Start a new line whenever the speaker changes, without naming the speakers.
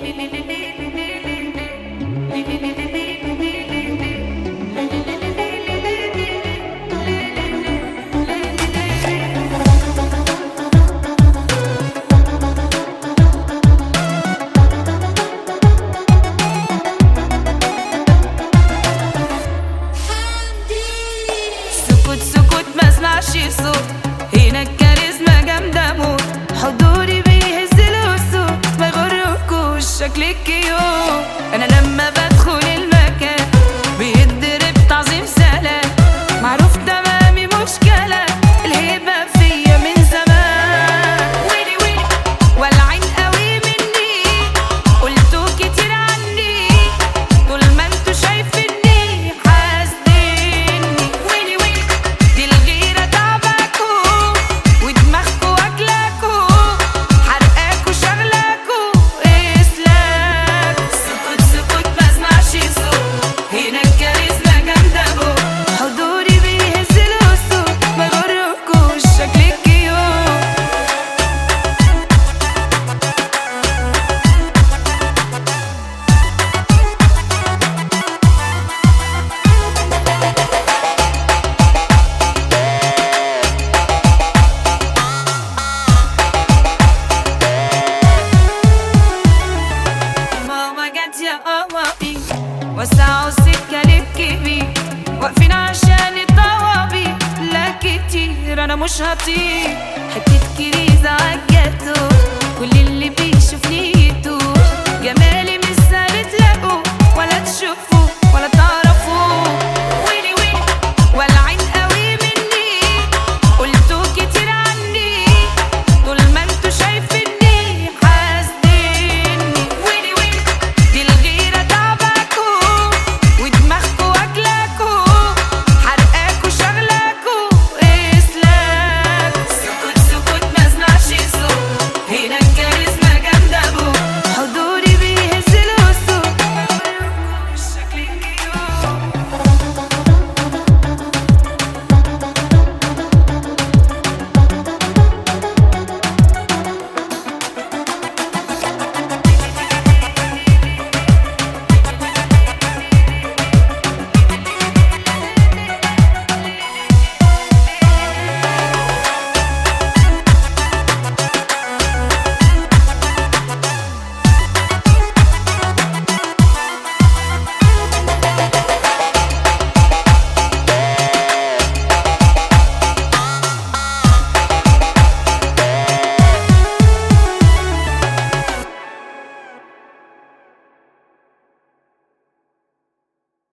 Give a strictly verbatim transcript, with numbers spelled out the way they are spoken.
صوت هنا الكاريزما جامدة موت، حضوري بيهز الوسط ما يغركوش شكلك كيوت. انا لما بدخل المكان بيتضرب تعظيم سلام، معروف تمامي مشكلة الهيبة فيا من زمان. ويلي ويلي والعين قوي مني، قلتوا كتير عني طول ما انتوا شايفيني حاسديني. ويلي ويلي دي الغيرة تعباكوا ودماغكوا واكلاكوا حرقاكوا شغلاكوا اسلاك. سكوت سكوت مسمعش صوت هنا الكاريزما جامدة موت، حضوري بيهز الوسط ما يغركوش شكلك كيوت. ماما جت يا قمري وسعوا السكة للكبير، واقفين عشان الطوابير لا كتير انا مش هطير.